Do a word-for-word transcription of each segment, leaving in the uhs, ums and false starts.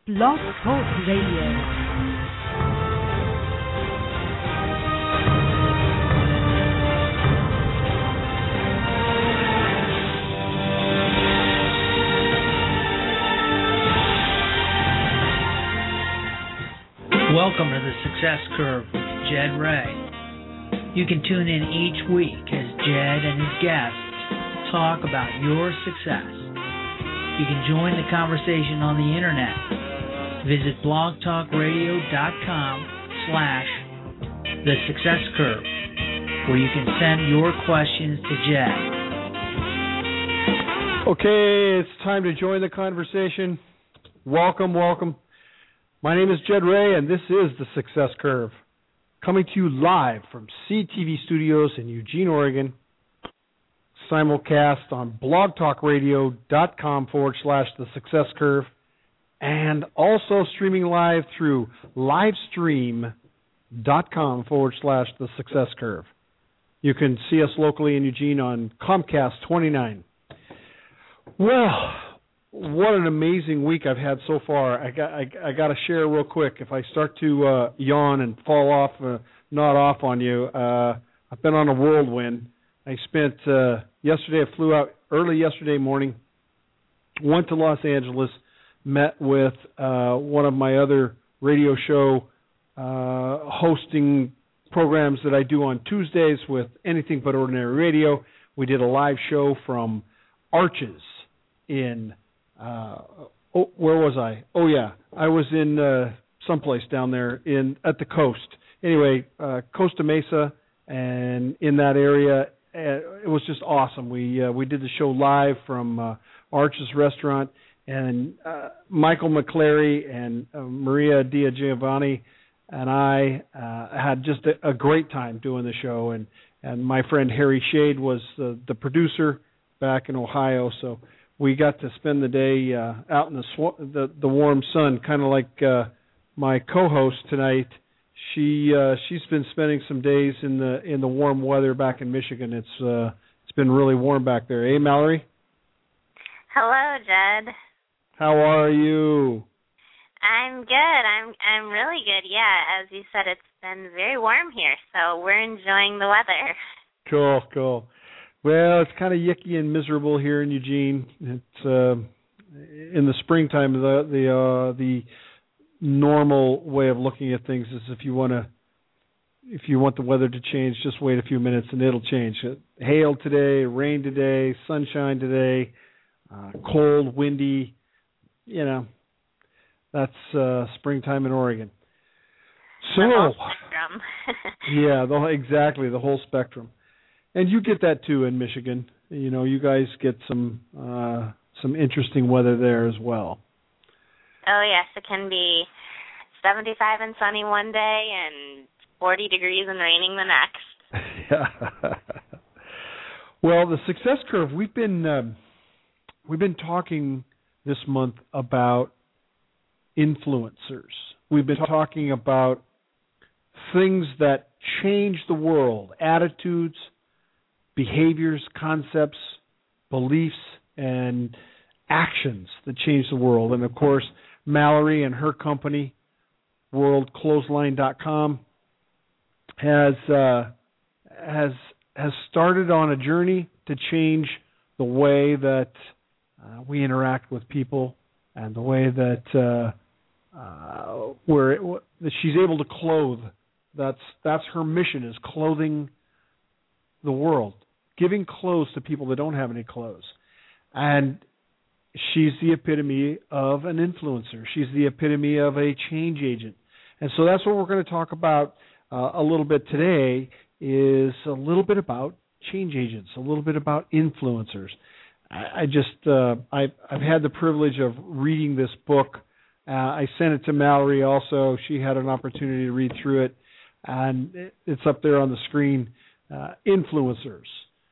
Blog Talk Radio. Welcome to the Success Curve with Jed Ray. You can tune in each week as Jed and his guests talk about your success. You can join the conversation on the internet. Visit blogtalkradio.com slash the Success Curve, where you can send your questions to Jed. Okay, it's time to join the conversation. Welcome, welcome. My name is Jed Ray, and this is The Success Curve, coming to you live from C T V Studios in Eugene, Oregon, simulcast on blogtalkradio.com forward slash The Success Curve, and also streaming live through livestream.com forward slash The Success Curve. You can see us locally in Eugene on Comcast twenty-nine. Well, what an amazing week I've had so far. I got I, I got to share real quick. If I start to uh, yawn and fall off, uh, nod off on you, uh, I've been on a whirlwind. I spent, uh, yesterday I flew out early yesterday morning, went to Los Angeles, met with uh, one of my other radio show uh, hosting programs that I do on Tuesdays with Anything But Ordinary Radio. We did a live show from Arches in Uh, oh, where was I? Oh, yeah. I was in uh, someplace down there in at the coast. Anyway, uh, Costa Mesa, and in that area, uh, it was just awesome. We uh, we did the show live from uh, Arches Restaurant, and uh, Michael McClary and uh, Maria Dia Giovanni and I uh, had just a, a great time doing the show, and, and my friend Harry Shade was the, the producer back in Ohio, so we got to spend the day uh, out in the, sw- the the warm sun, kind of like uh, my co-host tonight. She uh, she's been spending some days in the in the warm weather back in Michigan. It's uh, it's been really warm back there. Hey, Mallory. Hello, Jed. How are you? I'm good. I'm I'm really good. Yeah, as you said, it's been very warm here, so we're enjoying the weather. Cool, cool. Well, it's kind of yucky and miserable here in Eugene. It's uh, in the springtime. The the uh, the normal way of looking at things is if you want to, if you want the weather to change, just wait a few minutes and it'll change. Hail today, rain today, sunshine today, uh, cold, windy. You know, that's uh, springtime in Oregon. So, the whole spectrum. yeah, the, exactly the whole spectrum. And you get that too in Michigan. You know, you guys get some uh, some interesting weather there as well. Oh yes, it can be seventy-five and sunny one day and forty degrees and raining the next. Yeah. Well, the Success Curve. We've been um, we've been talking this month about influencers. We've been talking about things that change the world, attitudes, behaviors, concepts, beliefs, and actions that change the world. And, of course, Mallory and her company, world clothesline dot com, has uh, has has started on a journey to change the way that uh, we interact with people and the way that uh, uh, we're, that she's able to clothe. That's that's her mission, is clothing the world, giving clothes to people that don't have any clothes. And she's the epitome of an influencer. She's the epitome of a change agent. And so that's what we're going to talk about uh, a little bit today, is a little bit about change agents, a little bit about influencers. I, I just, uh, I've, I've had the privilege of reading this book. Uh, I sent it to Mallory also. She had an opportunity to read through it, and it's up there on the screen. Uh, influencers.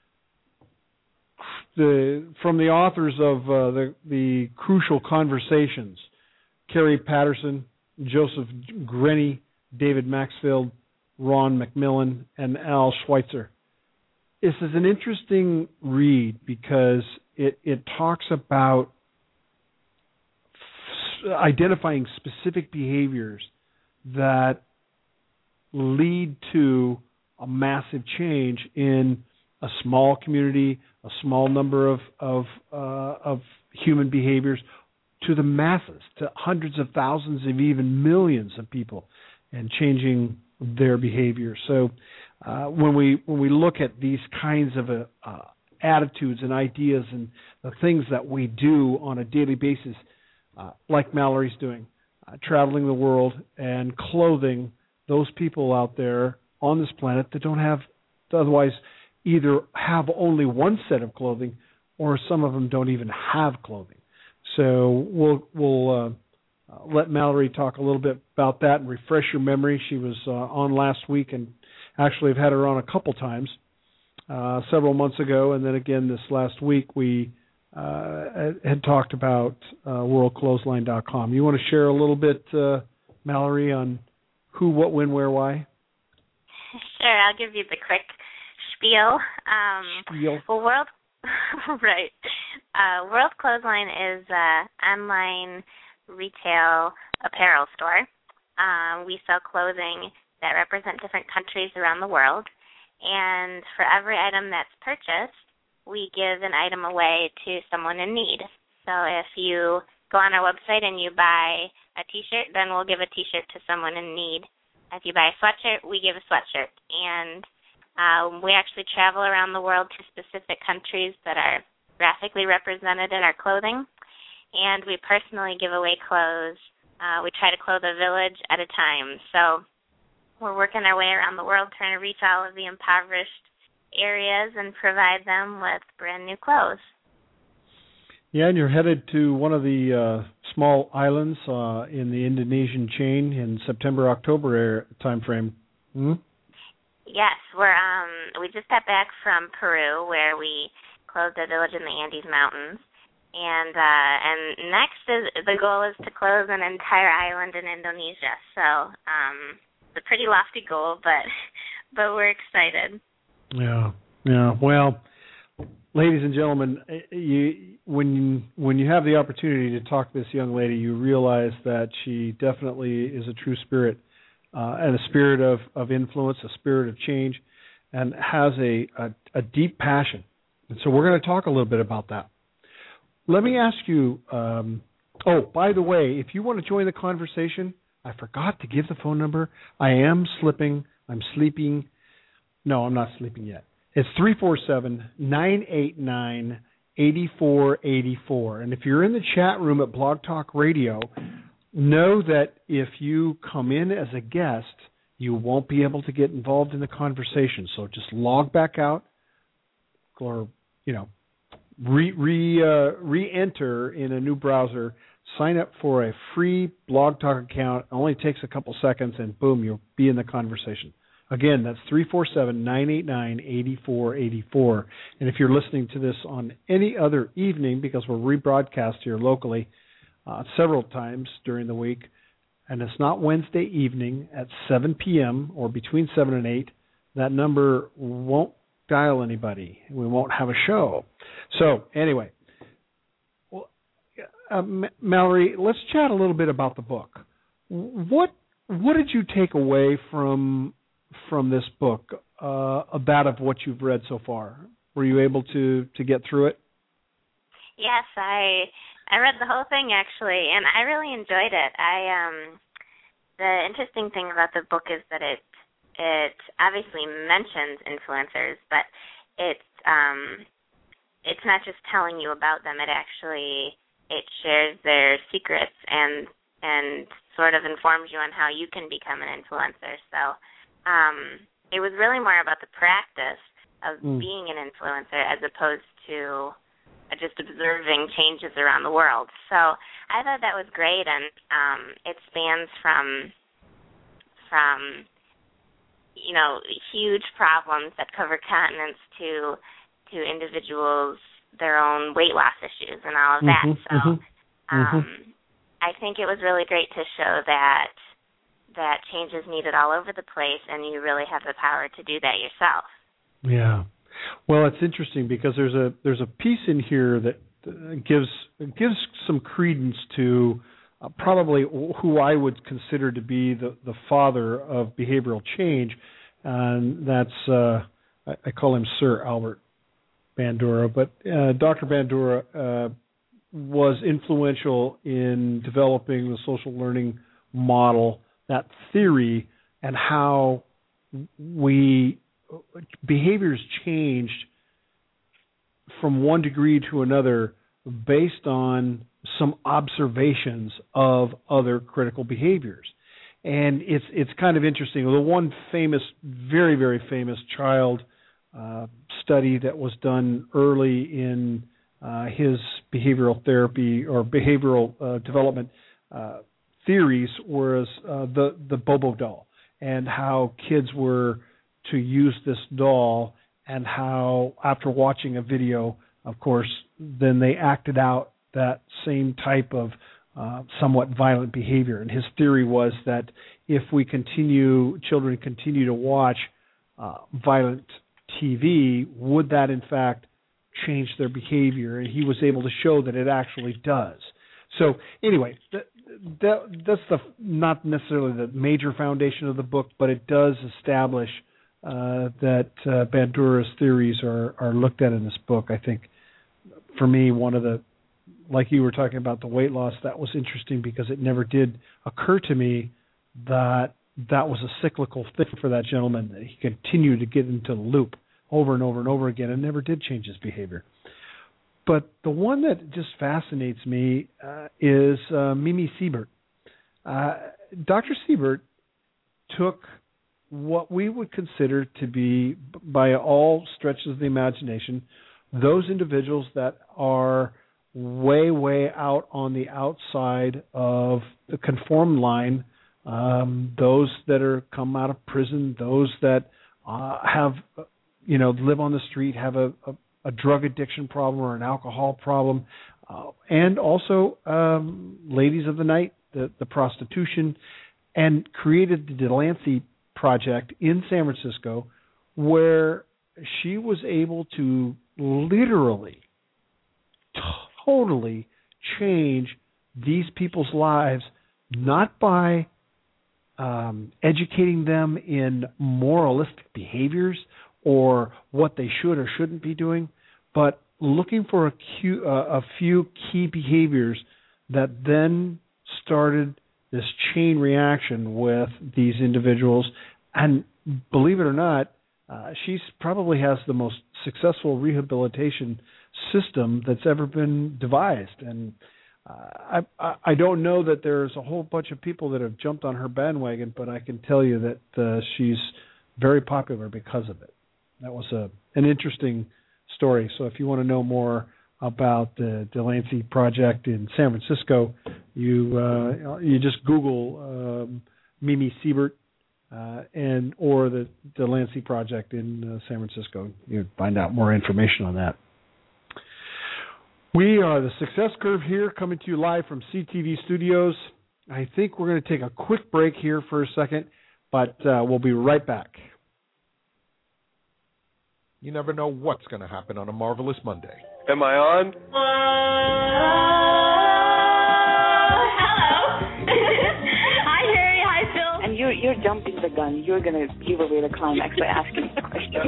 The, from the authors of uh, the, the Crucial Conversations, Kerry Patterson, Joseph Grenny, David Maxfield, Ron McMillan, and Al Schweitzer. This is an interesting read because it, it talks about identifying specific behaviors that lead to a massive change in a small community, a small number of of, uh, of human behaviors, to the masses, to hundreds of thousands of even millions of people, and changing their behavior. So uh, when we when we look at these kinds of uh, uh, attitudes and ideas and the things that we do on a daily basis, uh, like Mallory's doing, uh, traveling the world and clothing those people out there on this planet that don't have, otherwise either have only one set of clothing, or some of them don't even have clothing. So we'll we'll uh, uh, let Mallory talk a little bit about that and refresh your memory. She was uh, on last week, and actually I've had her on a couple times, uh, several months ago, and then again this last week we uh, had talked about uh, world clothesline dot com. You want to share a little bit, uh, Mallory, on who, what, when, where, why? Sure, I'll give you the quick spiel. Um, spiel. Well, World, right. Uh, World Clothesline is an online retail apparel store. Um, we sell clothing that represent different countries around the world, and for every item that's purchased, we give an item away to someone in need. So if you go on our website and you buy a T-shirt, then we'll give a T-shirt to someone in need. If you buy a sweatshirt, we give a sweatshirt. And um, we actually travel around the world to specific countries that are graphically represented in our clothing. And we personally give away clothes. Uh, we try to clothe a village at a time. So we're working our way around the world trying to reach all of the impoverished areas and provide them with brand new clothes. Yeah, and you're headed to one of the uh, small islands uh, in the Indonesian chain in September, October time frame. Hmm? Yes, we're um we just got back from Peru, where we clothed a village in the Andes Mountains, and uh, and next is the goal is to clothe an entire island in Indonesia. So um, it's a pretty lofty goal, but but we're excited. Yeah, yeah. Well, ladies and gentlemen, you, when you, when you have the opportunity to talk to this young lady, you realize that she definitely is a true spirit, uh, and a spirit of, of influence, a spirit of change, and has a, a, a deep passion. And so we're going to talk a little bit about that. Let me ask you, um, oh, by the way, if you want to join the conversation, I forgot to give the phone number. I am slipping. I'm sleeping. No, I'm not sleeping yet. It's three four seven, nine eight nine, eight four eight four. And if you're in the chat room at Blog Talk Radio, know that if you come in as a guest, you won't be able to get involved in the conversation. So just log back out, or, you know, re, re, uh, re-enter in a new browser, sign up for a free Blog Talk account. It only takes a couple seconds, and boom, you'll be in the conversation. Again, that's three four seven, nine eight nine, eight four eight four. And if you're listening to this on any other evening, because we're rebroadcast here locally uh, several times during the week, and it's not Wednesday evening at seven p.m. or between seven and eight, that number won't dial anybody. We won't have a show. So anyway, well, uh, Mallory, let's chat a little bit about the book. What what did you take away from from this book, uh, that of what you've read so far? Were you able to, to get through it? Yes, I I read the whole thing, actually, and I really enjoyed it. I um, the interesting thing about the book is that it it obviously mentions influencers, but it's um, it's not just telling you about them. It actually it shares their secrets and and sort of informs you on how you can become an influencer. So Um, it was really more about the practice of mm. being an influencer as opposed to uh, just observing changes around the world. So I thought that was great, and um, it spans from from you know huge problems that cover continents to to individuals, their own weight loss issues, and all of that. Mm-hmm, so mm-hmm, um, mm-hmm. I think it was really great to show that. that change is needed all over the place, and you really have the power to do that yourself. Yeah. Well, it's interesting because there's a there's a piece in here that gives gives some credence to uh, probably who I would consider to be the, the father of behavioral change, and that's, uh, I, I call him Sir Albert Bandura, but uh, Doctor Bandura uh, was influential in developing the social learning model, that theory, and how we behaviors changed from one degree to another based on some observations of other critical behaviors. And it's it's kind of interesting. The one famous, very, very famous child uh, study that was done early in uh, his behavioral therapy or behavioral uh, development uh, theories was uh, the, the Bobo doll, and how kids were to use this doll, and how after watching a video, of course, then they acted out that same type of uh, somewhat violent behavior. And his theory was that if we continue, children continue to watch uh, violent T V, would that in fact change their behavior? And he was able to show that it actually does. So anyway, that, that, that's the not necessarily the major foundation of the book, but it does establish uh, that uh, Bandura's theories are, are looked at in this book. I think for me, one of the, like you were talking about the weight loss, that was interesting because it never did occur to me that that was a cyclical thing for that gentleman, that he continued to get into the loop over and over and over again and never did change his behavior. But the one that just fascinates me uh, is uh, Mimi Siebert. Uh, Doctor Siebert took what we would consider to be, by all stretches of the imagination, those individuals that are way, way out on the outside of the conform line, um, those that are come out of prison, those that uh, have, you know, live on the street, have a, a, a drug addiction problem or an alcohol problem, uh, and also um, ladies of the night, the, the prostitution, and created the Delancey Project in San Francisco, where she was able to literally, totally change these people's lives, not by um, educating them in moralistic behaviors or what they should or shouldn't be doing, but looking for a, few, uh, a few key behaviors that then started this chain reaction with these individuals. And believe it or not, uh, she probably has the most successful rehabilitation system that's ever been devised. And uh, I, I don't know that there's a whole bunch of people that have jumped on her bandwagon, but I can tell you that uh, she's very popular because of it. That was a, an interesting story. So if you want to know more about the Delancey Project in San Francisco, you uh, you just Google um, Mimi Siebert uh, and or the Delancey Project in uh, San Francisco. You'll find out more information on that. We are the Success Curve here, coming to you live from C T V Studios. I think we're going to take a quick break here for a second, but uh, we'll be right back. You never know what's going to happen on a Marvelous Monday. Am I on? Oh, hello. Hi, Harry. Hi, Phil. And you're, you're jumping the gun. You're going to give away the climax by asking the question.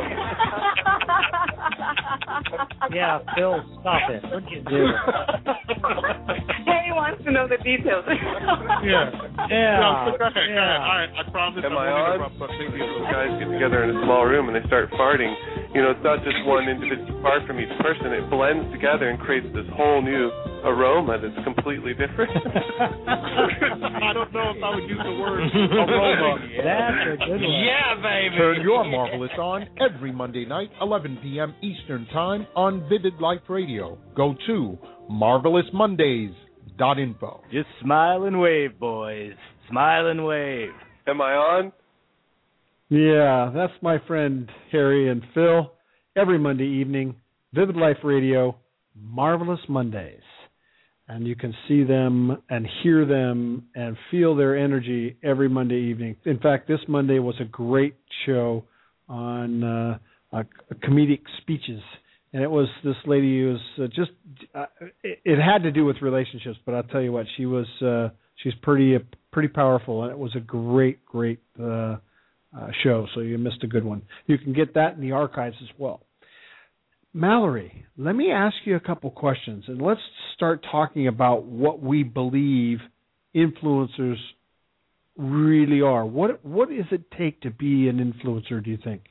Yeah, Phil, stop it. What'd you do? Harry wants to know the details. Yeah. Yeah. No, go ahead, yeah. go ahead. All right, I promise Am I'm I only on? going to interrupt something. These guys get together in a small room and they start farting. You know, it's not just one individual part from each person. It blends together and creates this whole new aroma that's completely different. I don't know if I would use the word aroma. That's a good one. Yeah, baby. Turn your Marvelous on every Monday night, eleven p.m. Eastern Time on Vivid Life Radio. Go to marvelous mondays dot info. Just smile and wave, boys. Smile and wave. Am I on? Yeah, that's my friend Harry and Phil. Every Monday evening, Vivid Life Radio, Marvelous Mondays. And you can see them and hear them and feel their energy every Monday evening. In fact, this Monday was a great show on uh, uh, comedic speeches. and it was this lady who was uh, just. Uh, it, it had to do with relationships, but I'll tell you what, she was. Uh, she's pretty uh, pretty powerful, and it was a great, great uh, uh, show. So you missed a good one. You can get that in the archives as well. Mallory, let me ask you a couple questions, and let's start talking about what we believe influencers really are. What what does it take to be an influencer, do you think?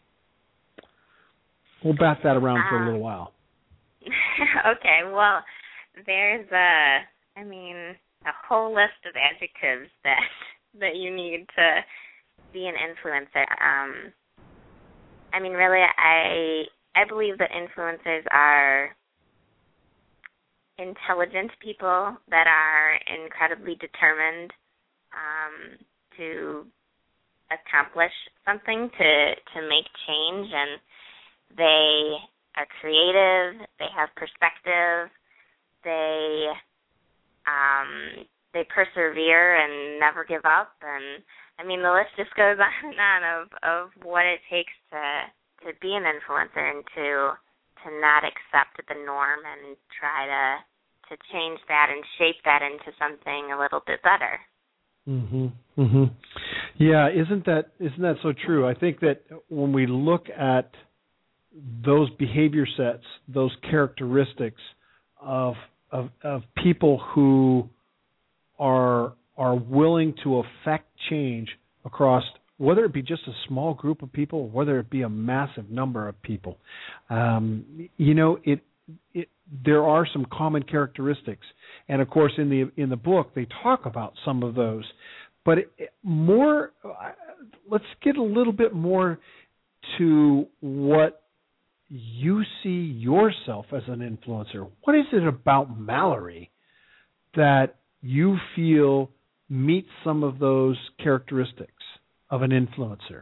We'll bat that around for a little while. Okay, well, there's a, I mean, a whole list of adjectives that that you need to be an influencer. Um, I mean, really, I I believe that influencers are intelligent people that are incredibly determined um, to accomplish something, to to make change, and they are creative, they have perspective, they um, they persevere and never give up, and I mean the list just goes on and on of, of what it takes to to be an influencer and to to not accept the norm and try to to change that and shape that into something a little bit better. Mhm. Mhm. Yeah, isn't that isn't that so true? I think that when we look at those behavior sets, those characteristics of of, of people who are are willing to affect change across, whether it be just a small group of people, whether it be a massive number of people, um, you know, it, it there are some common characteristics, and of course, in the in the book they talk about some of those. But it, more, let's get a little bit more to what you see yourself as an influencer. What is it about Mallory that you feel meets some of those characteristics of an influencer?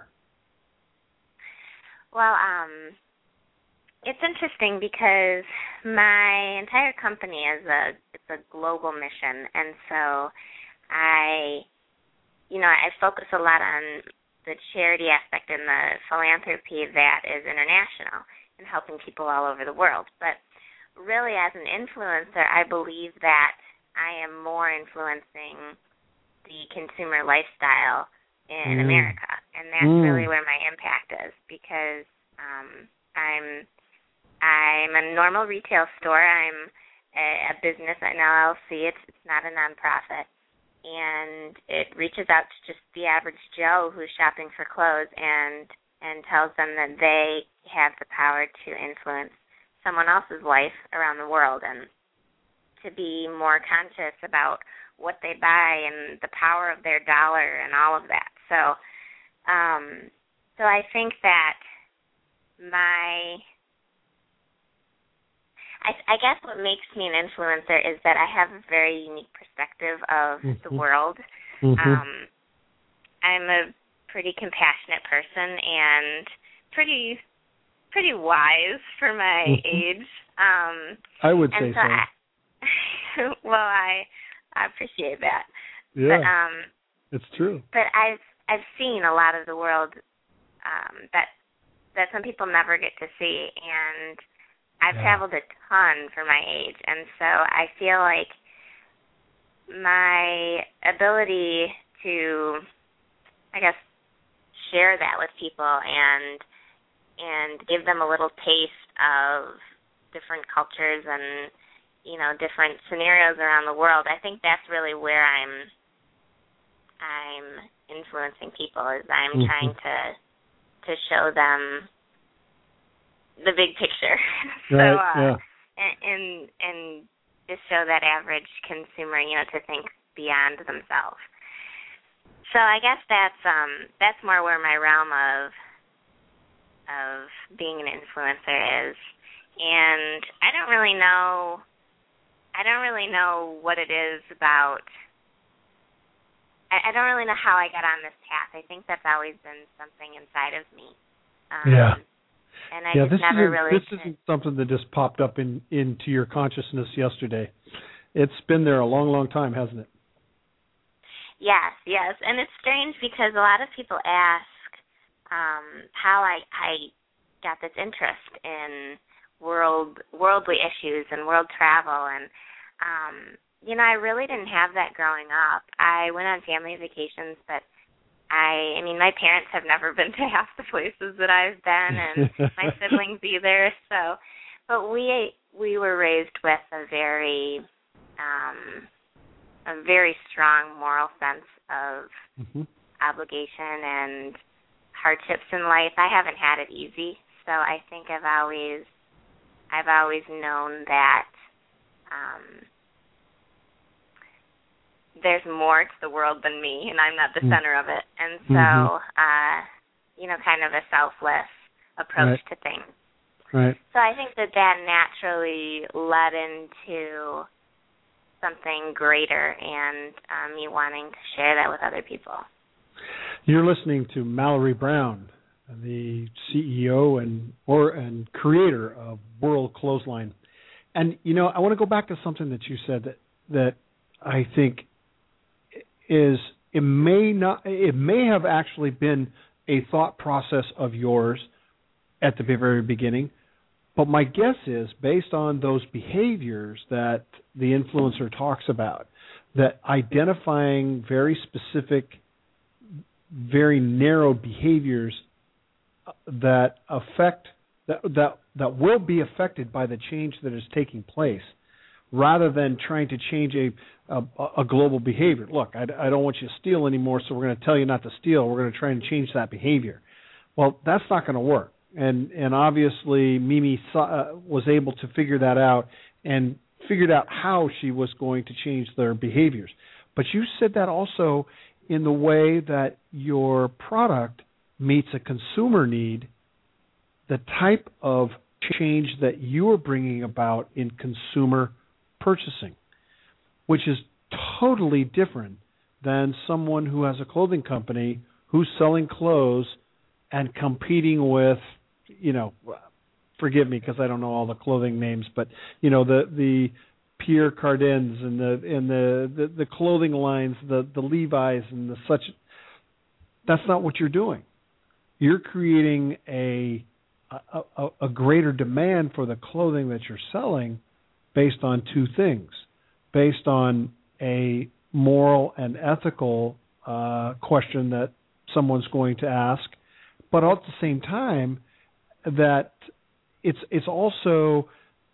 Well, um, it's interesting because my entire company is a it's a global mission, and so I, you know, I focus a lot on the charity aspect and the philanthropy that is international and helping people all over the world. But really, as an influencer, I believe that I am more influencing the consumer lifestyle in mm. America, and that's mm. really where my impact is, because um, I'm I'm a normal retail store. I'm a, a business, an L L C. It's it's not a nonprofit, and it reaches out to just the average Joe who's shopping for clothes and and tells them that they have the power to influence someone else's life around the world and to be more conscious about what they buy and the power of their dollar and all of that. So, um, so I think that my, I, I guess what makes me an influencer is that I have a very unique perspective of mm-hmm. the world. Mm-hmm. Um, I'm a pretty compassionate person and pretty, pretty wise for my mm-hmm. age. Um, I would and say so. so. I, well, I I appreciate that. Yeah, but, um, it's true. But I've I've seen a lot of the world um, that that some people never get to see, and I've yeah. traveled a ton for my age, and so I feel like my ability to, I guess, share that with people and and give them a little taste of different cultures and, you know, different scenarios around the world. I think that's really where I'm I'm influencing people, is I'm mm-hmm. trying to to show them the big picture. so right, uh yeah. and and just show that average consumer, you know, to think beyond themselves. So I guess that's um that's more where my realm of of being an influencer is. And I don't really know I don't really know what it is about I, I don't really know how I got on this path. I think that's always been something inside of me. Um, yeah. And I yeah, just this never isn't, really this isn't something that just popped up in into your consciousness yesterday. It's been there a long, long time, hasn't it? Yes, yes. And it's strange because a lot of people ask um, how I, I got this interest in world worldly issues and world travel. And, um, you know, I really didn't have that growing up. I went on family vacations, but I, I mean, my parents have never been to half the places that I've been, and my siblings either. So, but we we were raised with a very um, a very strong moral sense of mm-hmm. obligation and hardships in life. I haven't had it easy, so I think I've always I've always known that um, there's more to the world than me, and I'm not the mm-hmm. center of it. And so, mm-hmm. uh, you know, kind of a selfless approach right. to things. Right. So I think that that naturally led into something greater, and um, me wanting to share that with other people. You're listening to Mallory Brown, the C E O and or and creator of World Clothesline. And you know, I want to go back to something that you said that that I think is it may not it may have actually been a thought process of yours at the very beginning, but my guess is based on those behaviors that the influencer talks about, that identifying very specific, very narrow behaviors that affect that that that will be affected by the change that is taking place, rather than trying to change a a, a global behavior. Look, I, I don't want you to steal anymore, so we're going to tell you not to steal. We're going to try and change that behavior. Well, that's not going to work. And and obviously Mimi saw, uh, was able to figure that out and figured out how she was going to change their behaviors. But you said that also in the way that your product meets a consumer need, the type of change that you are bringing about in consumer purchasing, which is totally different than someone who has a clothing company who's selling clothes and competing with, you know, forgive me because I don't know all the clothing names, but you know the the Pierre Cardins and the and the, the, the clothing lines, the the Levi's and the such. That's not what you're doing. You're creating a a, a a greater demand for the clothing that you're selling based on two things, based on a moral and ethical uh, question that someone's going to ask, but at the same time that it's it's also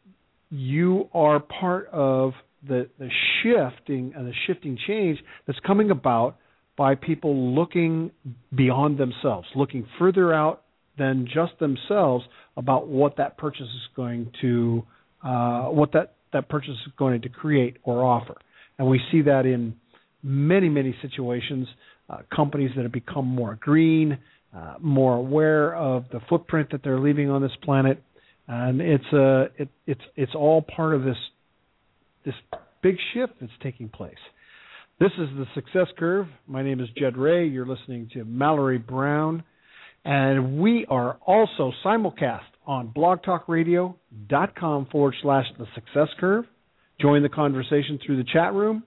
you are part of the, the shifting and the shifting change that's coming about by people looking beyond themselves, looking further out than just themselves about what that purchase is going to uh, what that, that purchase is going to create or offer. And we see that in many, many situations, uh, companies that have become more green, uh, more aware of the footprint that they're leaving on this planet. And it's a it, it's it's all part of this this big shift that's taking place. This is the Success Curve. My name is Jed Ray. You're listening to Mallory Brown, and we are also simulcast on blogtalkradio.com forward slash the Success Curve. Join the conversation through the chat room,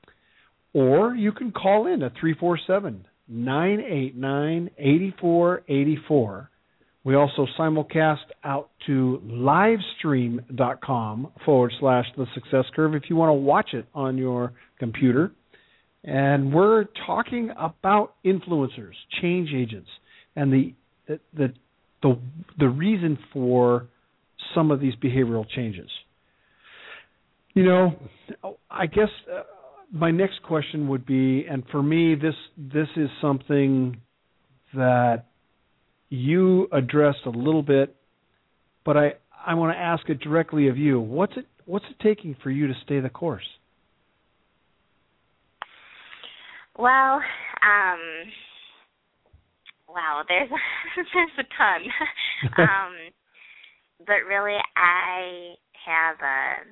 or you can call in at three four seven, nine eight nine, eight four eight four. We also simulcast out to livestream.com forward slash the Success Curve if you want to watch it on your computer. And we're talking about influencers, change agents, and the the the the, the reason for some of these behavioral changes. You know, I guess uh, my next question would be, and for me, this this is something that you addressed a little bit, but I, I want to ask it directly of you. What's it what's it taking for you to stay the course? Well, um, wow, there's there's a ton, um, but really, I have a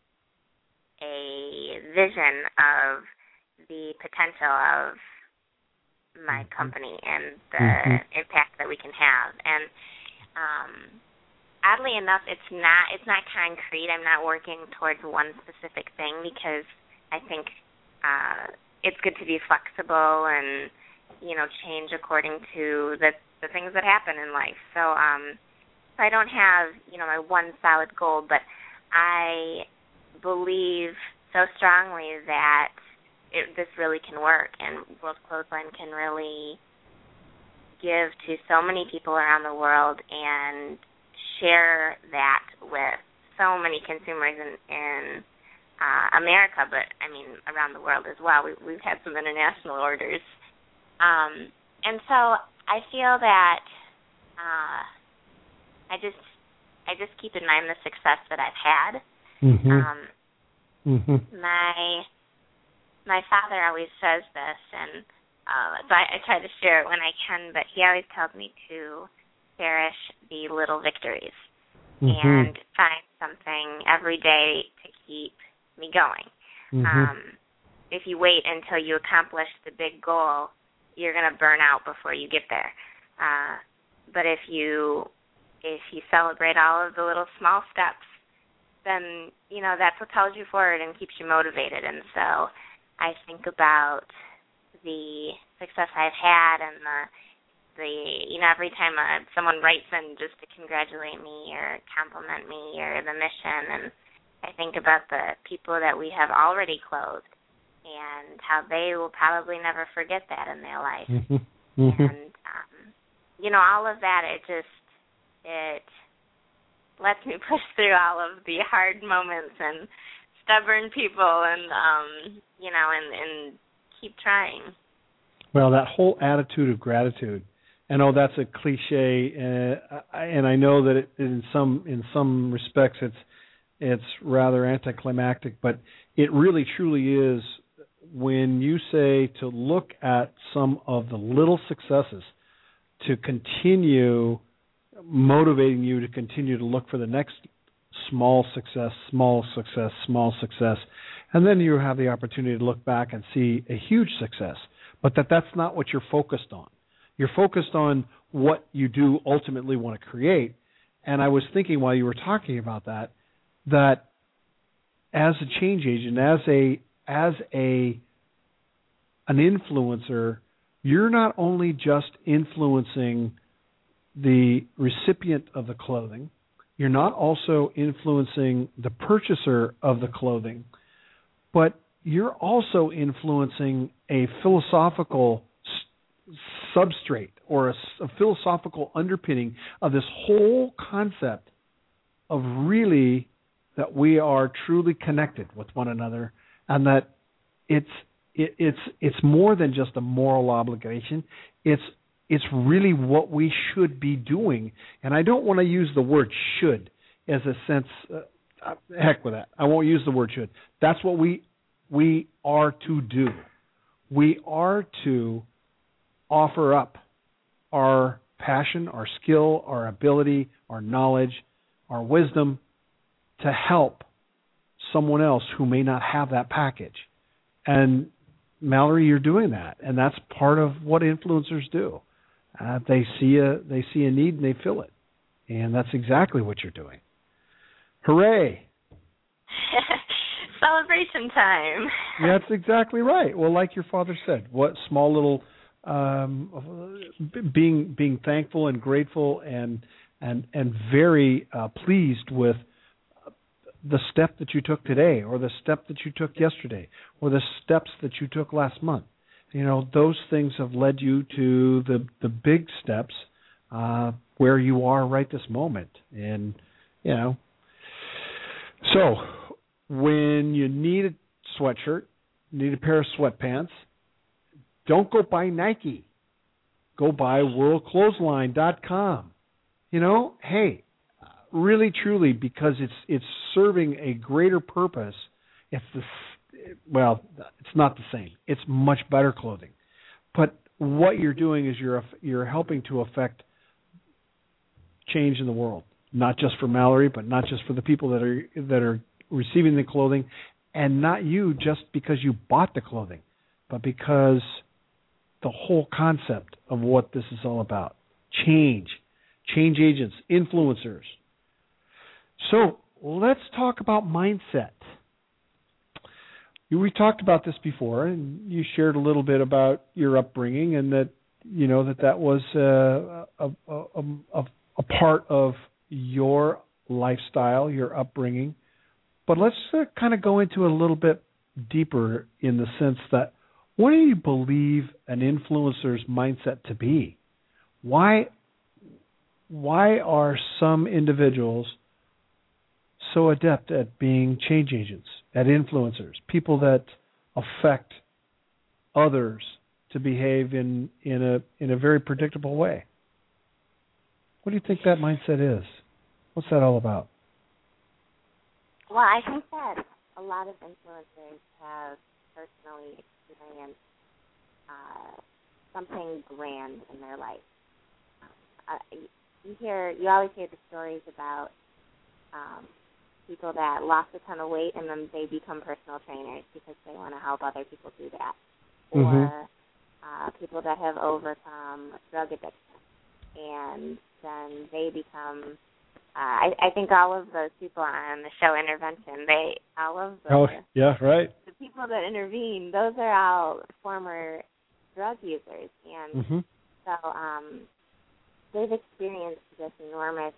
a vision of the potential of my company and the mm-hmm. impact that we can have. And um, oddly enough, it's not it's not concrete. I'm not working towards one specific thing because I think uh, it's good to be flexible and, you know, change according to the the things that happen in life. So um, I don't have, you know, my one solid goal, but I believe so strongly that it, this really can work, and World Clothesline can really give to so many people around the world and share that with so many consumers in, in uh, America, but, I mean, around the world as well. We, we've had some international orders. Um, and so I feel that uh, I just I just keep in mind the success that I've had. Mm-hmm. Um, mm-hmm. My my father always says this, and uh, so I, I try to share it when I can, but he always tells me to cherish the little victories mm-hmm. and find something every day to keep me going. Mm-hmm. Um, if you wait until you accomplish the big goal, you're going to burn out before you get there. Uh, but if you if you celebrate all of the little small steps, then, you know, that's what tells you forward and keeps you motivated. And so I think about the success I've had and the, the you know, every time uh, someone writes in just to congratulate me or compliment me or the mission, and I think about the people that we have already clothed and how they will probably never forget that in their life. Mm-hmm. Mm-hmm. And, um, you know, all of that, it just, it lets me push through all of the hard moments and stubborn people and, um, you know, and, and keep trying. Well, that whole attitude of gratitude, I know that's a cliche, uh, and I know that it, in some in some respects it's it's rather anticlimactic, but it really truly is when you say to look at some of the little successes to continue motivating you to continue to look for the next small success, small success, small success, and then you have the opportunity to look back and see a huge success, but that that's not what you're focused on. You're focused on what you do ultimately want to create. And I was thinking while you were talking about that, that as a change agent, as a as a an influencer, you're not only just influencing the recipient of the clothing, you're not also influencing the purchaser of the clothing, but you're also influencing a philosophical s- substrate or a, a philosophical underpinning of this whole concept of really that we are truly connected with one another, and that it's it, it's it's more than just a moral obligation. It's It's really what we should be doing. And I don't want to use the word should as a sense, uh, heck with that. I won't use the word should. That's what we we are to do. We are to offer up our passion, our skill, our ability, our knowledge, our wisdom to help someone else who may not have that package. And Mallory, you're doing that. And that's part of what influencers do. Uh, they see a they see a need and they fill it, and that's exactly what you're doing. Hooray! Celebration time. That's exactly right. Well, like your father said, what small little um, being being thankful and grateful and and and very uh, pleased with the step that you took today, or the step that you took yesterday, or the steps that you took last month. You know, those things have led you to the the big steps uh, where you are right this moment. And, you know, so when you need a sweatshirt, need a pair of sweatpants, don't go buy Nike. Go buy world clothesline dot com. You know, hey, really, truly, because it's it's serving a greater purpose. It's the well, it's not the same. It's much better clothing, but what you're doing is you're you're helping to affect change in the world, not just for Mallory, but not just for the people that are that are receiving the clothing, and not you just because you bought the clothing, but because the whole concept of what this is all about: change, change agents, influencers. So let's talk about mindset. We talked about this before, and you shared a little bit about your upbringing, and that you know that that was uh, a, a, a, a part of your lifestyle, your upbringing, but let's uh, kind of go into a little bit deeper in the sense that what do you believe an influencer's mindset to be? Why, why are some individuals so adept at being change agents, at influencers, people that affect others to behave in, in a in a very predictable way? What do you think that mindset is? What's that all about? Well, I think that a lot of influencers have personally experienced uh, something grand in their life. Uh, you hear, you always hear the stories about um, people that lost a ton of weight and then they become personal trainers because they want to help other people do that. Mm-hmm. Or uh, people that have overcome drug addiction and then they become, uh, I, I think all of those people on the show Intervention, they, all of the, oh, yeah, right. the people that intervene, those are all former drug users. And mm-hmm. so um, they've experienced this enormous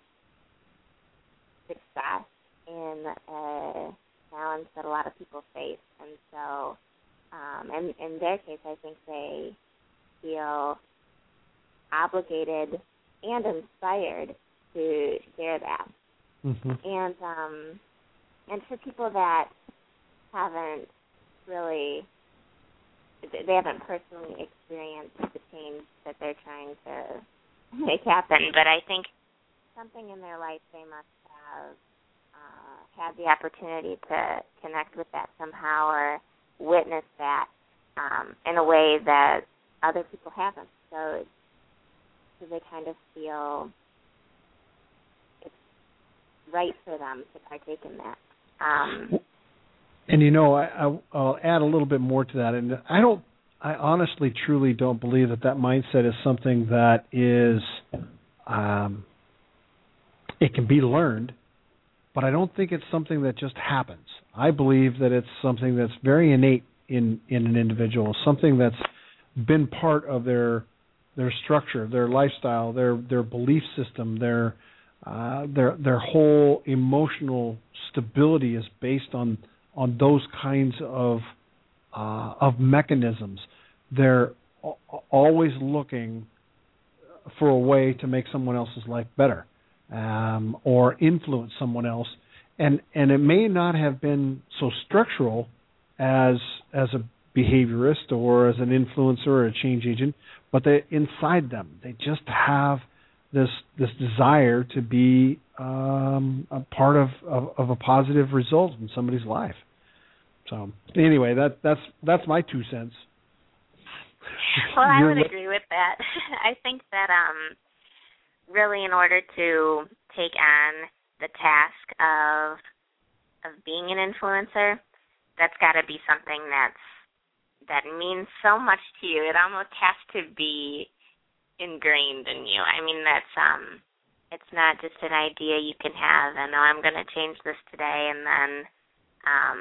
success in a challenge that a lot of people face. And so um, in, in their case, I think they feel obligated and inspired to share that. Mm-hmm. And um, and for people that haven't really, they haven't personally experienced the change that they're trying to make happen, but I think something in their life they must have uh, had the opportunity to connect with that somehow or witness that um, in a way that other people haven't. So, so they kind of feel it's right for them to partake in that. Um, and you know, I, I, I'll add a little bit more to that. And I don't, I honestly, truly don't believe that that mindset is something that is, um, it can be learned, but I don't think it's something that just happens. I believe that it's something that's very innate in, in an individual, something that's been part of their their structure, their lifestyle, their their belief system, their uh, their their whole emotional stability is based on on those kinds of uh, of mechanisms. They're always looking for a way to make someone else's life better, um, or influence someone else, and and it may not have been so structural as as a behaviorist or as an influencer or a change agent, but they inside them they just have this this desire to be um, a part of, of, of a positive result in somebody's life. So anyway, that that's that's my two cents. Well, I would agree with that. I think that um, really, in order to take on the task of of being an influencer, that's got to be something that's that means so much to you. It almost has to be ingrained in you. I mean, that's um, it's not just an idea you can have and, oh, I'm going to change this today, and then, um,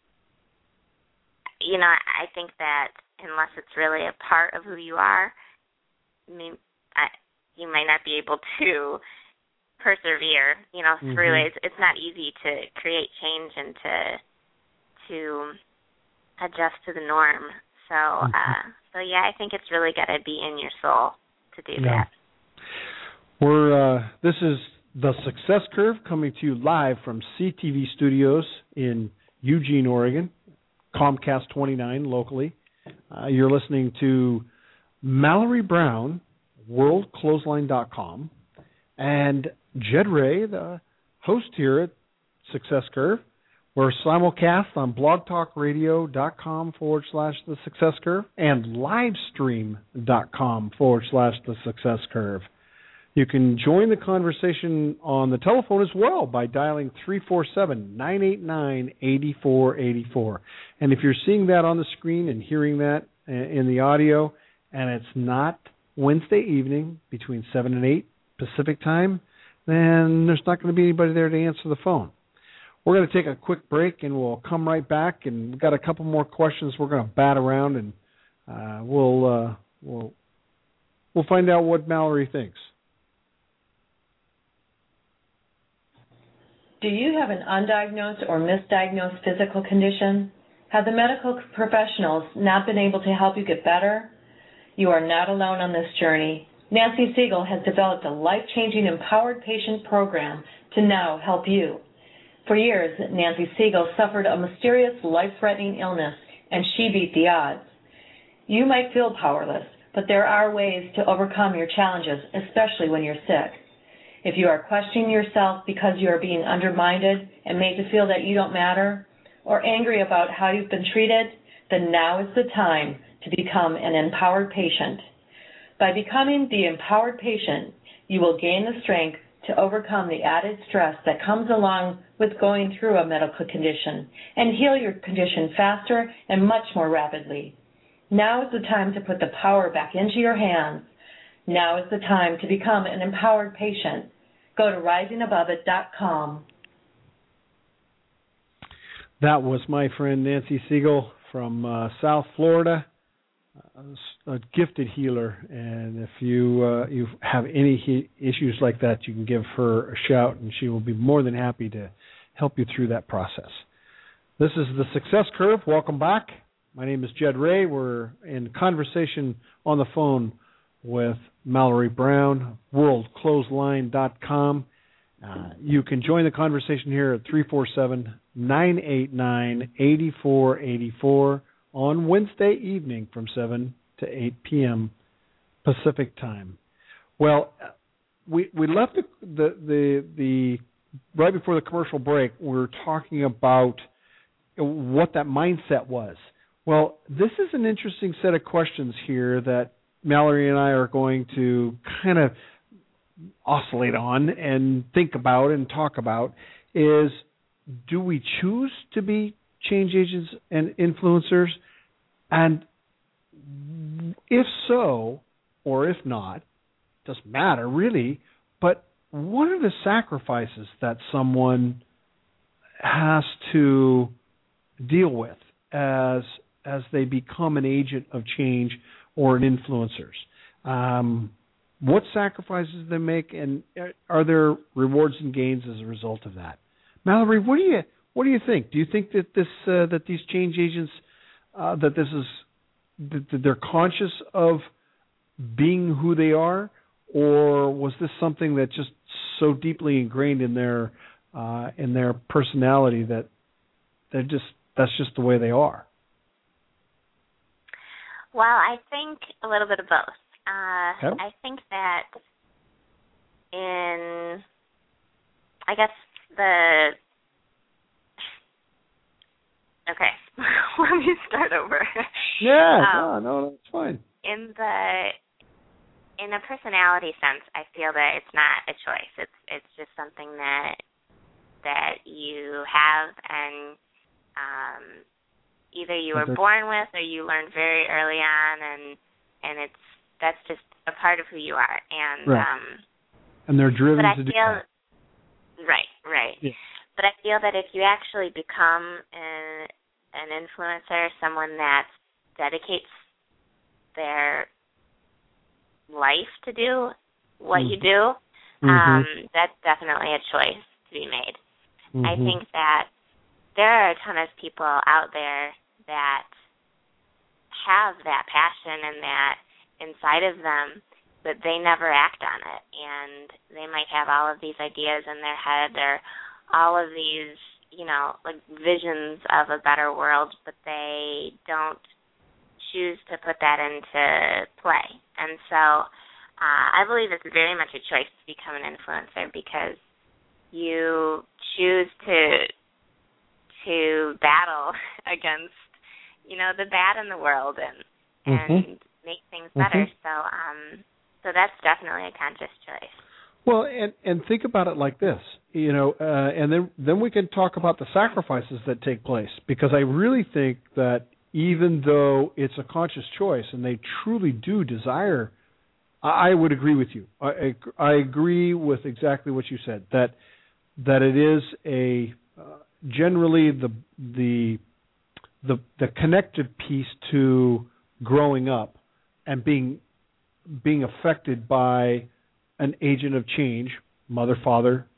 you know, I think that unless it's really a part of who you are, I mean, I, you might not be able to persevere, you know, mm-hmm. through it. It's, it's not easy to create change and to to adjust to the norm. So, mm-hmm. uh, so yeah, I think it's really got to be in your soul to do yeah. that. We're uh, this is the Success Curve coming to you live from C T V Studios in Eugene, Oregon, Comcast twenty-nine locally. Uh, you're listening to Mallory Brown, world clothesline dot com, and Jed Ray, the host here at Success Curve. We're simulcast on blogtalkradio.com forward slash the Success Curve and livestream.com forward slash the Success Curve. You can join the conversation on the telephone as well by dialing three four seven, nine eight nine, eight four eight four. And if you're seeing that on the screen and hearing that in the audio, and it's not Wednesday evening between seven and eight Pacific time, then there's not going to be anybody there to answer the phone. We're going to take a quick break, and we'll come right back. And we've got a couple more questions we're going to bat around, and uh, we'll uh, we'll we'll find out what Mallory thinks. Do you have an undiagnosed or misdiagnosed physical condition? Have the medical professionals not been able to help you get better? You are not alone on this journey. Nancy Siegel has developed a life-changing empowered patient program to now help you. For years, Nancy Siegel suffered a mysterious life-threatening illness, and she beat the odds. You might feel powerless, but there are ways to overcome your challenges, especially when you're sick. If you are questioning yourself because you are being undermined and made to feel that you don't matter, or angry about how you've been treated, then now is the time to become an empowered patient. By becoming the empowered patient, you will gain the strength to overcome the added stress that comes along with going through a medical condition and heal your condition faster and much more rapidly. Now is the time to put the power back into your hands. Now is the time to become an empowered patient. Go to rising above it dot com. That was my friend Nancy Siegel from uh, South Florida, a, a gifted healer. And if you uh, you have any he- issues like that, you can give her a shout, and she will be more than happy to help you through that process. This is the Success Curve. Welcome back. My name is Jed Ray. We're in conversation on the phone with Mallory Brown, world clothesline dot com. Uh, you can join the conversation here at three four seven, nine eight nine, eight four eight four on Wednesday evening from seven to eight p.m. Pacific time. Well, we we left the the the, the right before the commercial break. We were talking about what that mindset was. Well, this is an interesting set of questions here that Mallory and I are going to kind of oscillate on and think about and talk about is, do we choose to be change agents and influencers? And if so, or if not, doesn't matter really, but what are the sacrifices that someone has to deal with as as they become an agent of change or an influencers? Um, what sacrifices do they make, and are there rewards and gains as a result of that? Mallory, what do you what do you think? Do you think that this uh, that these change agents uh, that this is that they're conscious of being who they are, or was this something that just so deeply ingrained in their uh, in their personality that they're just that's just the way they are? Well, I think a little bit of both. Uh, okay. I think that in, I guess the, okay, let me start over. Yeah, um, no, no, that's fine. In the, in a personality sense, I feel that it's not a choice. It's it's just something that that you have, and um, either you were born with or you learned very early on, and and it's that's just a part of who you are. And right. um, and they're driven but I to do feel, that. Right, right. Yeah. But I feel that if you actually become an, an influencer, someone that dedicates their life to do what mm-hmm. you do, mm-hmm. um, that's definitely a choice to be made. Mm-hmm. I think that there are a ton of people out there that have that passion and that inside of them, but they never act on it. And they might have all of these ideas in their head or all of these, you know, like visions of a better world, but they don't choose to put that into play. And so uh, I believe it's very much a choice to become an influencer, because you choose to to battle against, you know, the bad in the world and and mm-hmm. make things better. Mm-hmm. So um, so that's definitely a conscious choice. Well, and and think about it like this, you know, uh, and then then we can talk about the sacrifices that take place, because I really think that even though it's a conscious choice and they truly do desire, I, I would agree with you. I, I agree with exactly what you said, that that it is a uh, generally the the the the connective piece to growing up and being being affected by an agent of change, mother, father,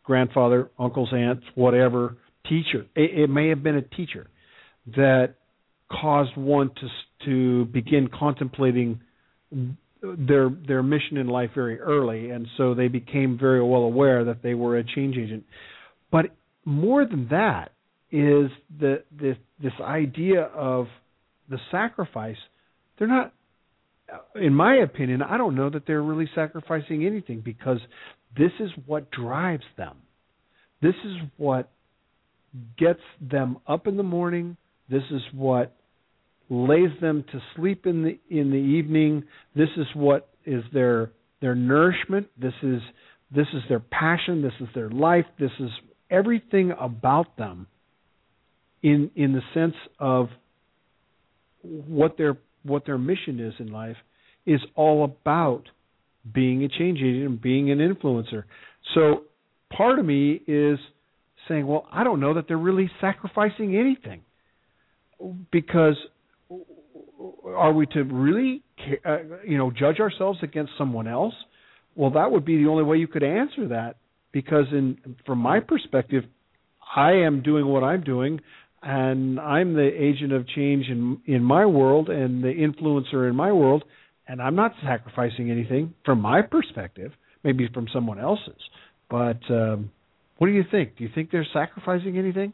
grandfather, uncles, aunts, whatever, teacher. It, it may have been a teacher that caused one to to begin contemplating their their mission in life very early, and so they became very well aware that they were a change agent. But more than that is the this this idea of the sacrifice. They're not, in my opinion, I don't know that they're really sacrificing anything, because this is what drives them. This is what gets them up in the morning. This is what lays them to sleep in the in the evening. This is what is their their nourishment. This is this is their passion. This is their life. This is everything about them in in the sense of what their what their mission is in life is all about being a change agent and being an influencer. So part of me is saying, well, I don't know that they're really sacrificing anything, because are we to really, uh, you know, judge ourselves against someone else? Well, that would be the only way you could answer that, because in from my perspective, I am doing what I'm doing, and I'm the agent of change in in my world and the influencer in my world, and I'm not sacrificing anything from my perspective, maybe from someone else's. But um, what do you think? Do you think they're sacrificing anything?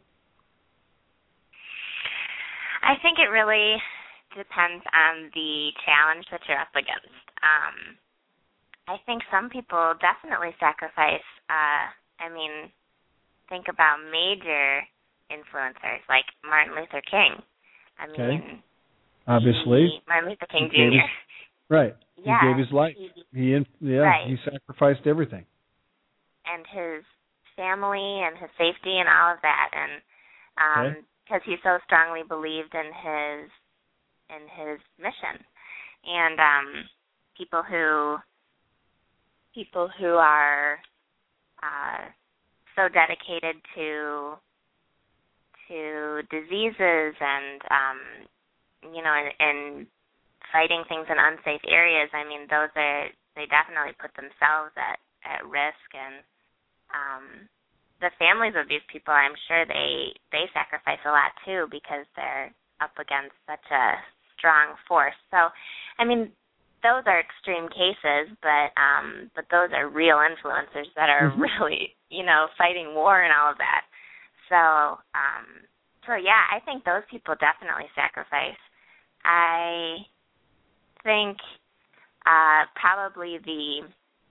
I think it really depends on the challenge that you're up against. Um, I think some people definitely sacrifice. Uh, I mean, think about major influencers like Martin Luther King. I mean, okay. Obviously, he, Martin Luther King he Junior His, right. Yeah, he gave his life. He, he yeah, right. he sacrificed everything. And his family and his safety and all of that, and um, okay. because he so strongly believed in his in his mission. And um, people who people who are uh, so dedicated to to diseases and um, you know, and, and fighting things in unsafe areas. I mean, those are they definitely put themselves at, at risk, and um, the families of these people, I'm sure they they sacrifice a lot too, because they're up against such a strong force. So, I mean, those are extreme cases, but um, but those are real influencers that are mm-hmm. really, you know, fighting war and all of that. So, um, so yeah, I think those people definitely sacrifice. I think uh, probably the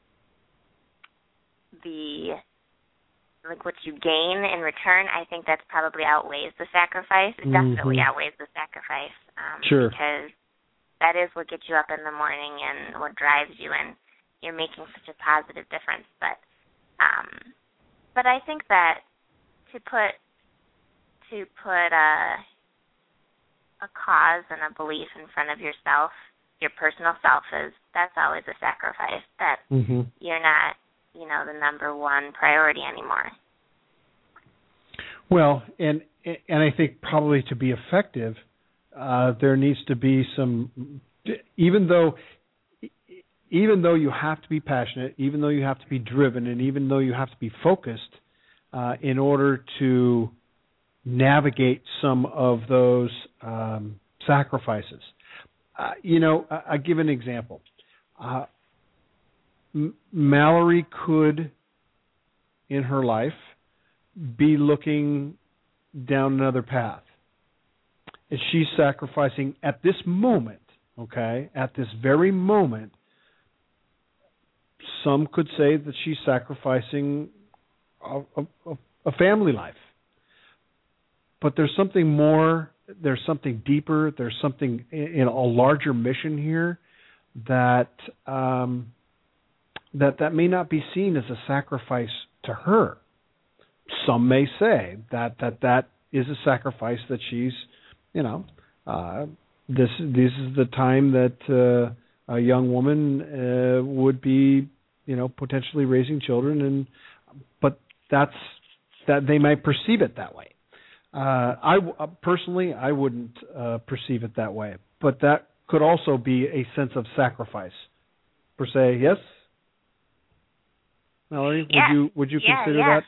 the like what you gain in return, I think that's probably outweighs the sacrifice. It mm-hmm. definitely outweighs the sacrifice. Um, sure. Because that is what gets you up in the morning and what drives you, and you're making such a positive difference. But um, but I think that to put to put a a cause and a belief in front of yourself, your personal self, is that's always a sacrifice. That mm-hmm. you're not, you know, the number one priority anymore. Well, and and I think probably to be effective, uh, there needs to be some, even though even though you have to be passionate, even though you have to be driven, and even though you have to be focused, uh, in order to navigate some of those um, sacrifices. Uh, you know, I, I'll give an example. Uh, M- Mallory could, in her life, be looking down another path. And she's sacrificing at this moment, okay, at this very moment, some could say that she's sacrificing a, a, a family life. But there's something more, there's something deeper, there's something in a larger mission here that um, that that may not be seen as a sacrifice to her. Some may say that that, that is a sacrifice that she's, you know, uh, this this is the time that uh, a young woman uh, would be, you know, potentially raising children, and but that's that they might perceive it that way. Uh, I uh, personally, I wouldn't uh, perceive it that way, but that could also be a sense of sacrifice, per se. Yes, Mallory, yeah. would you would you yeah, consider yeah. that?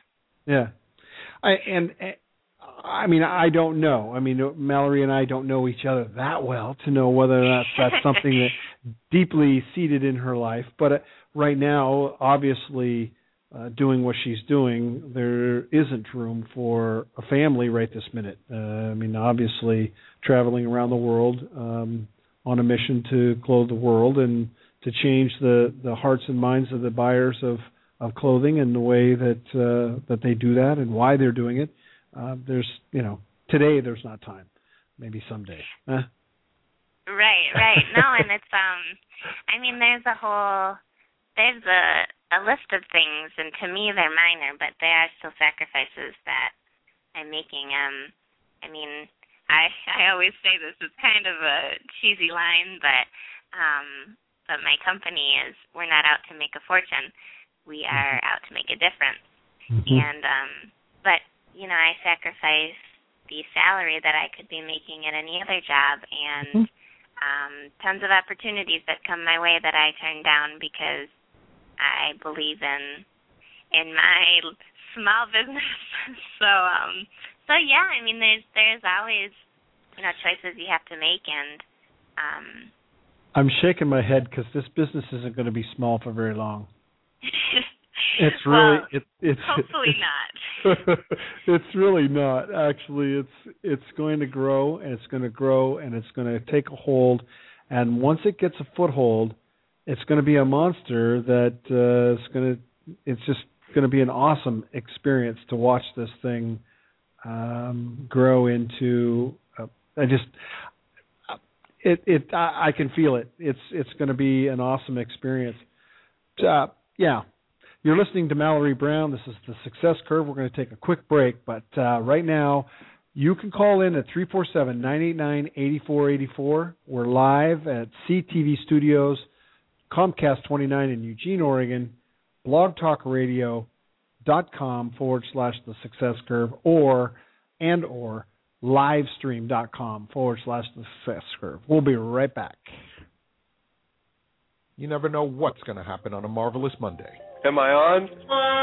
Yeah. I and. I mean, I don't know. I mean, Mallory and I don't know each other that well to know whether or not that's something that deeply seated in her life. But uh, right now, obviously, uh, doing what she's doing, there isn't room for a family right this minute. Uh, I mean, obviously, traveling around the world um, on a mission to clothe the world and to change the, the hearts and minds of the buyers of, of clothing and the way that uh, that they do that and why they're doing it. Uh, there's, you know, today there's not time. Maybe someday. Huh? Right, right. No, and it's um, I mean, there's a whole, there's a a list of things, and to me they're minor, but they are still sacrifices that I'm making. Um, I mean, I I always say this is kind of a cheesy line, but um, but my company is, we're not out to make a fortune. We are out to make a difference. Mm-hmm. And um, but you know, I sacrifice the salary that I could be making at any other job, and um, tons of opportunities that come my way that I turn down because I believe in in my small business. so, um, so yeah, I mean, there's there's always, you know, choices you have to make, and um, I'm shaking my head because this business isn't going to be small for very long. It's really well, it, it's hopefully it's, not. It's really not. Actually, it's it's going to grow and it's going to grow and it's going to take a hold, and once it gets a foothold, it's going to be a monster that uh, is going to. It's just going to be an awesome experience to watch this thing um, grow into. Uh, I just it it I, I can feel it. It's it's going to be an awesome experience. Uh, yeah. You're listening to Mallory Brown. This is the Success Curve. We're going to take a quick break, but uh, right now you can call in at three four seven, nine eight nine, eight four eight four. We're live at C T V Studios, Comcast twenty-nine in Eugene, Oregon, blogtalkradio.com forward slash the Success Curve, or and or livestream.com forward slash the Success Curve. We'll be right back. You never know what's going to happen on a Marvelous Monday. Am I on? Uh,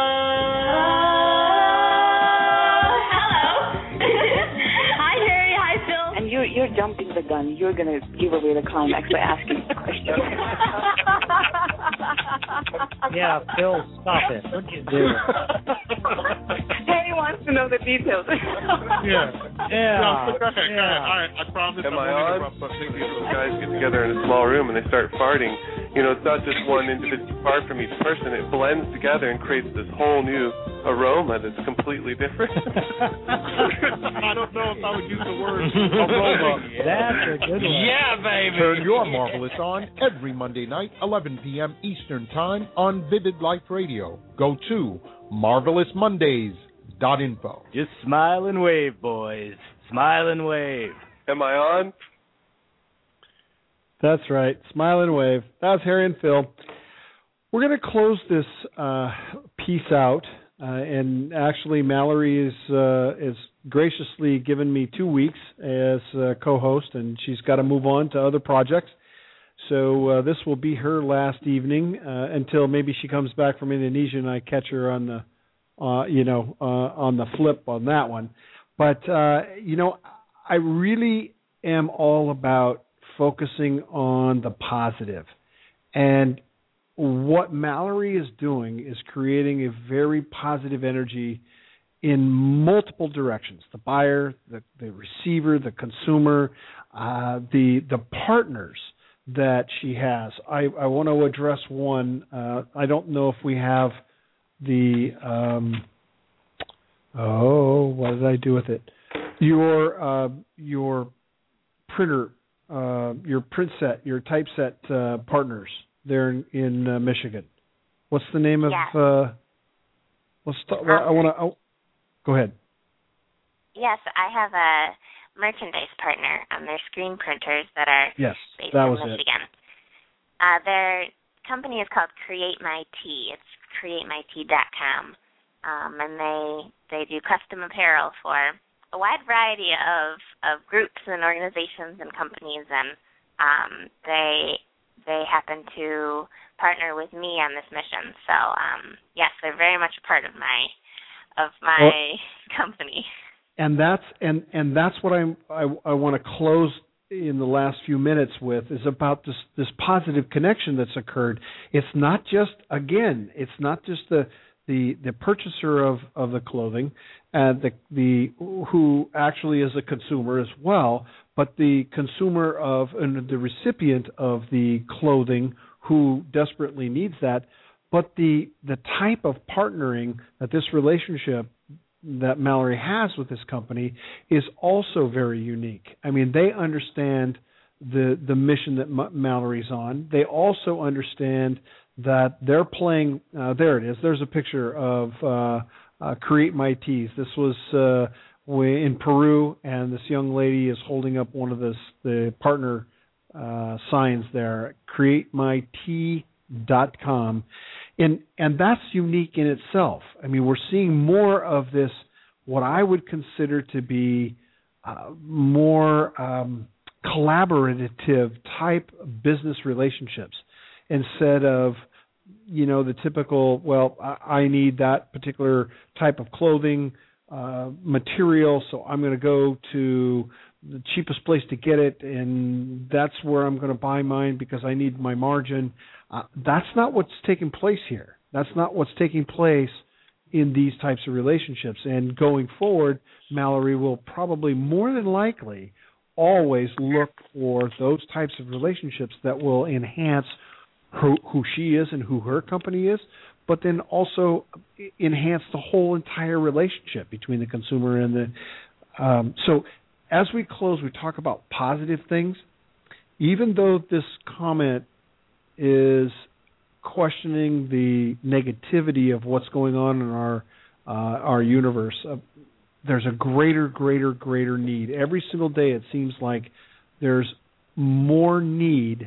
hello. Hi, Harry. Hi, Phil. And you're, you're jumping the gun. You're going to give away the climax by asking the question. Yeah, Phil, stop it. What'd you do? Harry wants to know the details. Yeah. Yeah. No, go ahead, yeah. go ahead. All right, I promise. Am I on? These guys get together in a small room and they start farting. You know, it's not just one individual part from each person. It blends together and creates this whole new aroma that's completely different. I don't know if I would use the word aroma. That's a good one. Yeah, baby. Turn your Marvelous on every Monday night, eleven p.m. Eastern Time on Vivid Life Radio. Go to marvelous mondays dot info. Just smile and wave, boys. Smile and wave. Am I on? That's right. Smile and wave. That's Harry and Phil. We're going to close this uh, piece out, uh, and actually Mallory is uh, is graciously given me two weeks as uh, co-host, and she's got to move on to other projects. So uh, this will be her last evening uh, until maybe she comes back from Indonesia and I catch her on the, uh, you know, uh, on the flip on that one. But uh, you know, I really am all about focusing on the positive. And what Mallory is doing is creating a very positive energy in multiple directions. The buyer, the, the receiver, the consumer, uh, the the partners that she has. I, I want to address one. Uh, I don't know if we have the, um, oh, what did I do with it? Your, uh, your printer Uh, your print set, your typeset uh, partners there in, in uh, Michigan. What's the name of? Yes. Uh, let's. Talk, um, I want to. Oh, go ahead. Yes, I have a merchandise partner on their screen printers that are yes, based that in was Michigan. It. Uh, their company is called Create My Tea. It's create my tea dot com, um, and they they do custom apparel for a wide variety of, of groups and organizations and companies, and um, they they happen to partner with me on this mission. So um, yes, they're very much a part of my of my well, company. And that's and, and that's what I'm, I I want to close in the last few minutes with is about this this positive connection that's occurred. It's not just again, it's not just the the, the purchaser of, of the clothing and the the who actually is a consumer as well, but the consumer of and the recipient of the clothing who desperately needs that. But the the type of partnering that this relationship that Mallory has with this company is also very unique. I mean, they understand the the mission that M- Mallory's on. They also understand that they're playing. Uh, there it is. There's a picture of uh, uh, Create My Tees. This was uh, in Peru, and this young lady is holding up one of the the partner uh, signs there. create my tee dot com. And and that's unique in itself. I mean, we're seeing more of this, what I would consider to be uh, more um, collaborative type business relationships instead of, you know, the typical, well, I, I need that particular type of clothing uh, material, so I'm going to go to the cheapest place to get it, and that's where I'm going to buy mine because I need my margin. Uh, that's not what's taking place here. That's not what's taking place in these types of relationships. And going forward, Mallory will probably more than likely always look for those types of relationships that will enhance who, who she is and who her company is, but then also enhance the whole entire relationship between the consumer and the... Um, so as we close, we talk about positive things. Even though this comment is questioning the negativity of what's going on in our uh, our universe, uh, there's a greater, greater, greater need. Every single day it seems like there's more need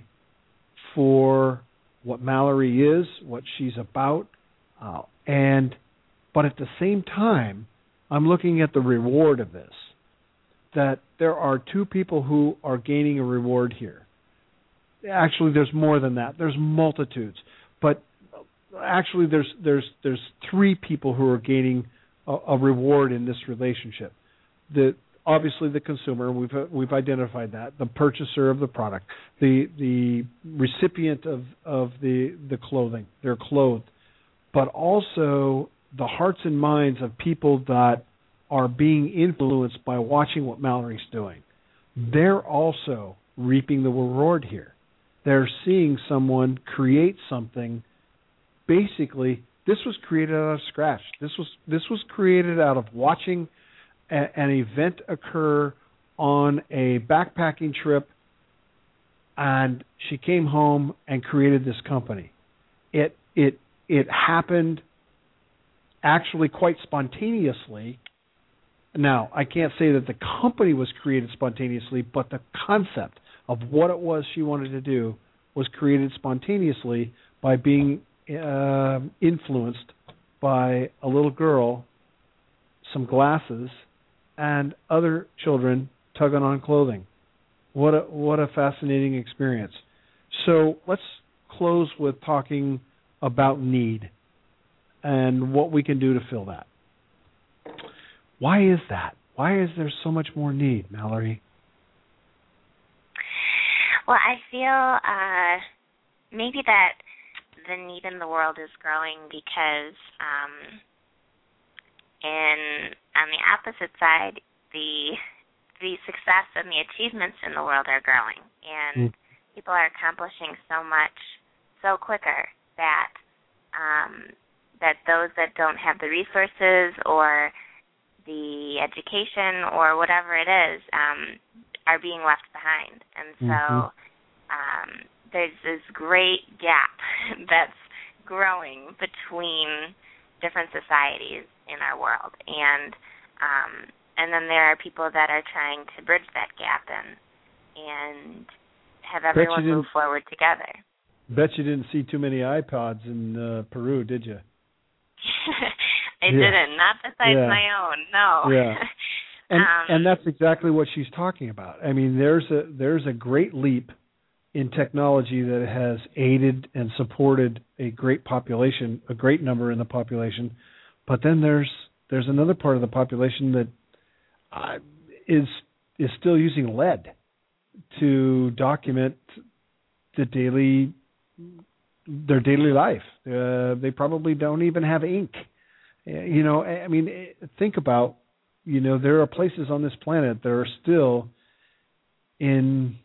for what Mallory is, what she's about, uh, and but at the same time, I'm looking at the reward of this, that there are two people who are gaining a reward here. Actually, there's more than that. There's multitudes, but actually, there's there's there's three people who are gaining a, a reward in this relationship. The obviously the consumer, we've we've identified that, the purchaser of the product, the the recipient of of the the clothing, they're clothed, but also the hearts and minds of people that are being influenced by watching what Mallory's doing. They're also reaping the reward here. They're seeing someone create something. Basically, this was created out of scratch. This was this was created out of watching a, an event occur on a backpacking trip, and she came home and created this company. It it it happened actually quite spontaneously. Now, I can't say that the company was created spontaneously, but the concept of what it was she wanted to do was created spontaneously by being uh, influenced by a little girl, some glasses, and other children tugging on clothing. What a what a fascinating experience. So let's close with talking about need and what we can do to fill that. Why is that? Why is there so much more need, Mallory? Well, I feel uh, maybe that the need in the world is growing because um, in on the opposite side, the the success and the achievements in the world are growing, and mm. people are accomplishing so much so quicker that um, that those that don't have the resources or the education or whatever it is um, are being left behind. And so mm-hmm. um, there's this great gap that's growing between different societies in our world. And um, and then there are people that are trying to bridge that gap and, and have everyone move forward together. Bet you didn't see too many iPods in uh, Peru, did you? I yeah. didn't, not besides yeah. my own, no. Yeah. And um, and that's exactly what she's talking about. I mean, there's a there's a great leap in technology that has aided and supported a great population, a great number in the population, but then there's there's another part of the population that uh, is is still using lead to document the daily their daily life. Uh, they probably don't even have ink. You know, I mean, think about, you know, there are places on this planet that are still in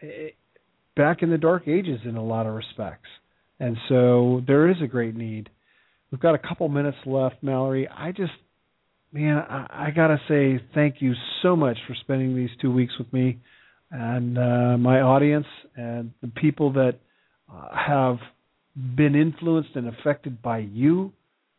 back in the dark ages in a lot of respects. And so there is a great need. We've got a couple minutes left, Mallory. I just, man, I, I got to say thank you so much for spending these two weeks with me and uh, my audience and the people that uh, have been influenced and affected by you.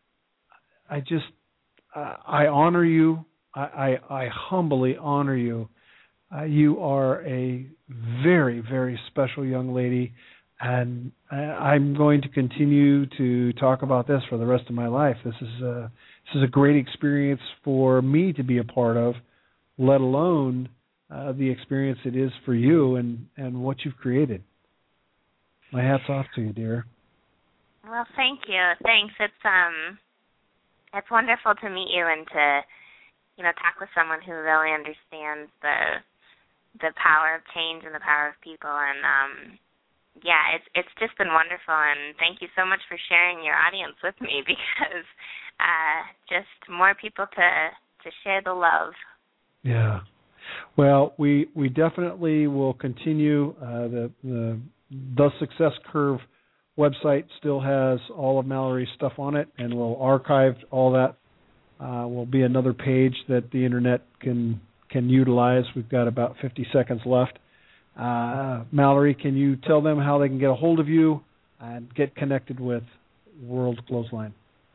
I just, uh, I honor you. I, I, I humbly honor you. Uh, you are a very, very special young lady, and I, I'm going to continue to talk about this for the rest of my life. This is a, this is a great experience for me to be a part of, let alone uh, the experience it is for you and, and what you've created. My hat's off to you, dear. Well, thank you. Thanks. It's um, it's wonderful to meet you and to, you know, talk with someone who really understands the the power of change and the power of people. And um, yeah, it's it's just been wonderful. And thank you so much for sharing your audience with me, because uh, just more people to to share the love. Yeah. Well, we we definitely will continue. Uh, the the the Success Curve website still has all of Mallory's stuff on it, and we'll archive all that. Uh, will be another page that the internet can can utilize. We've got about fifty seconds left. Uh, Mallory, can you tell them how they can get a hold of you and get connected with World Clothesline?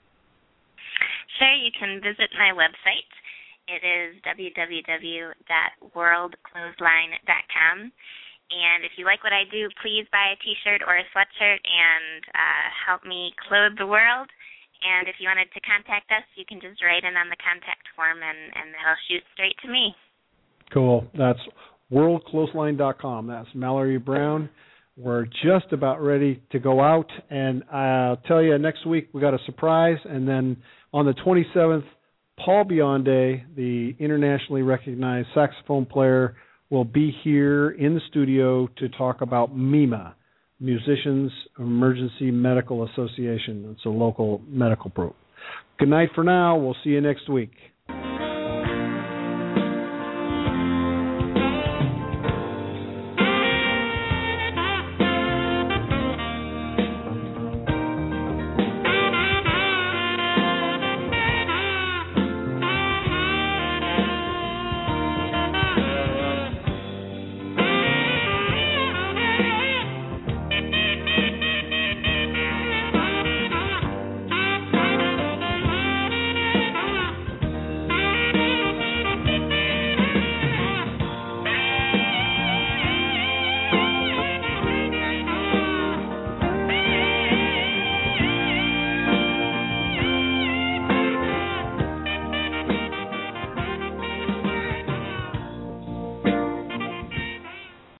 Sure, you can visit my website. It is w w w dot world clothesline dot com. And if you like what I do, please buy a T-shirt or a sweatshirt and uh, help me clothe the world. And if you wanted to contact us, you can just write in on the contact form, and, and that'll shoot straight to me. Cool. That's world clothesline dot com. That's Mallory Brown. We're just about ready to go out, and I'll tell you, next week we got a surprise, and then on the twenty-seventh, Paul Bionde, the internationally recognized saxophone player, will be here in the studio to talk about MEMA, Musicians Emergency Medical Association. It's a local medical group. Good night for now. We'll see you next week.